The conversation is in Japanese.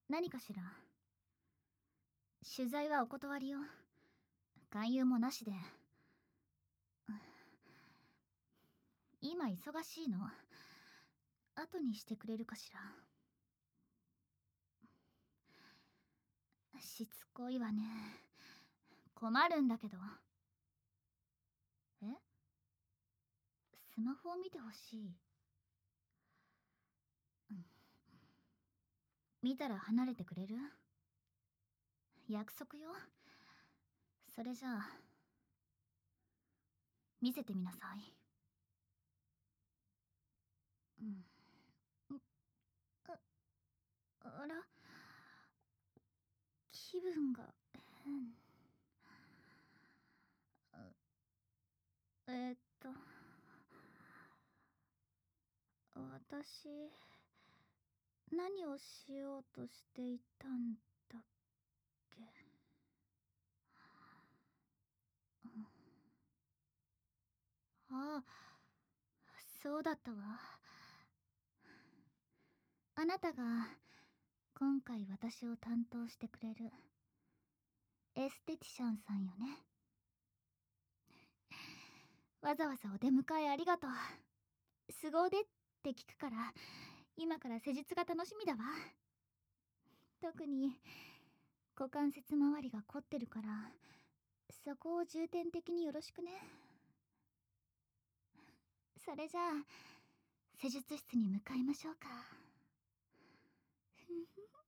何かしら？取材はお断りよ。勧誘もなしで。今忙しいの。後にしてくれるかしら。しつこいわね。困るんだけど。え？スマホを見てほしい。見たら離れてくれる？約束よ。それじゃあ、見せてみなさい。あ、あら、気分が変。えーっと、私、何をしようとしていたんだっけ。ああ、そうだったわ。あなたが今回私を担当してくれるエステティシャンさんよね。わざわざお出迎えありがとう。凄腕って聞くから今から施術が楽しみだわ。特に股関節周りが凝ってるからそこを重点的によろしくね。それじゃあ施術室に向かいましょうか。